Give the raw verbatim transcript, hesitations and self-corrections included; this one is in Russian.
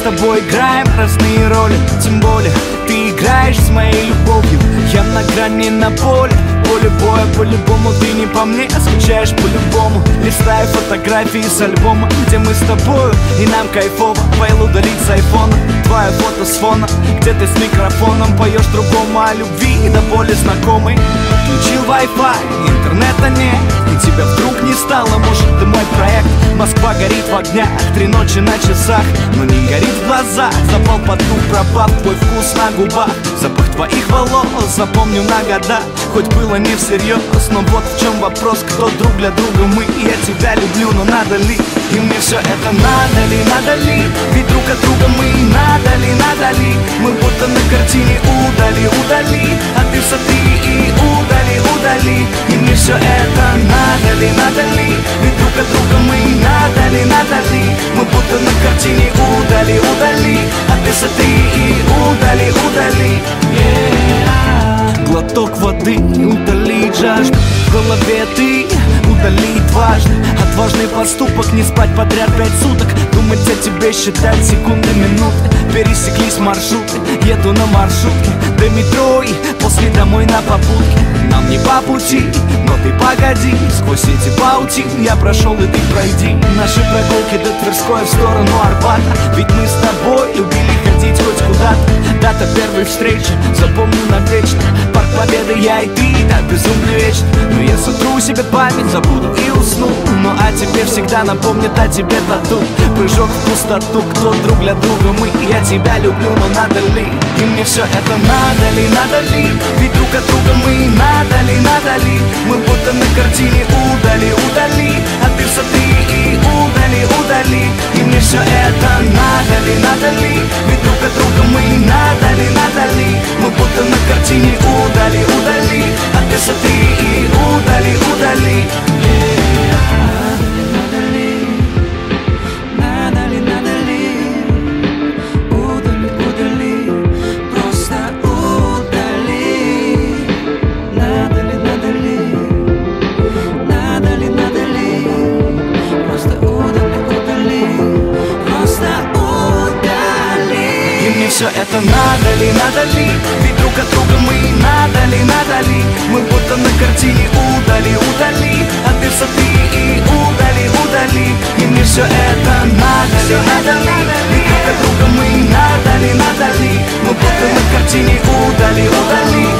тобой играем разные роли. Тем более ты играешь с моей любовью. Я на грани, на поле, поле боя. По-любому ты не по мне, а скучаешь по-любому. Листаю фотографии с альбома, где мы с тобою, и нам кайфово. Файл удалить с айфона, твое фото с фона, где ты с микрофоном поешь другому о любви, да более знакомый. Включил Wi-Fi, интернета нет, и тебя вдруг не стало. Может, ты мой проект? Москва горит в огнях, три ночи на часах, но не горит в глазах. Запал под дух, пропав твой вкус на губах. Запах твоих волос запомню на года. Хоть было не всерьез, но вот в чем вопрос. Кто друг для друга мы? Я тебя люблю, но надо ли? И мне все это надо ли, надо ли? Ведь друг от друга мы, надо ли, надо ли? Мы будто на картине удали, удали. А ты смотри и удали, удали. И мне все это надо ли, надо ли? Ведь друг от друга мы, надо ли, надо ли? Мы будто на картине удали, удали. А ты смотри и удали, удали. Yeah. Глоток воды, удалить жажду. В голове ты, удалить важно. Отважный поступок, не спать подряд пять суток. Думать о тебе, считать секунды, минуты. Пересеклись маршруты, еду на маршрутке до метро и после домой на попутке. Нам не по пути, но ты погоди. Сквозь эти паутины я прошел, и ты пройди. Наши прогулки до Тверской в сторону Арбата. Ведь мы с тобой любили ходить хоть куда-то. Дата первой встречи, запомню навечно. Парк Победы, я и ты, да, безумно вечно. Но я сотру себе память, забуду и усну. Ну а тебе всегда напомнит о тебе тату. Прыжок в пустоту, кто друг для друга мы. Я тебя люблю, но надо ли? И мне все это надо ли, надо ли? Ведь друг от друга мы, надо ли, надо ли? Мы будто на картине удали, удали. А ты смотри и удали, удали. И мне все это надо ли, надо ли? Ведь друг от друга мы, надо ли, надо ли? Мы будто на картине удали, удали. А ты смотри и удали, удали. Все это надо ли, надо ли? Ведь друг от друга мы, надо ли, надо ли? Мы будто на картине удали, удали. А ты смотри и удали, удали. И мне все это надо ли, надо ли? Ведь друг от друга мы, надо ли, надо ли? Мы будто на картине удали, удали.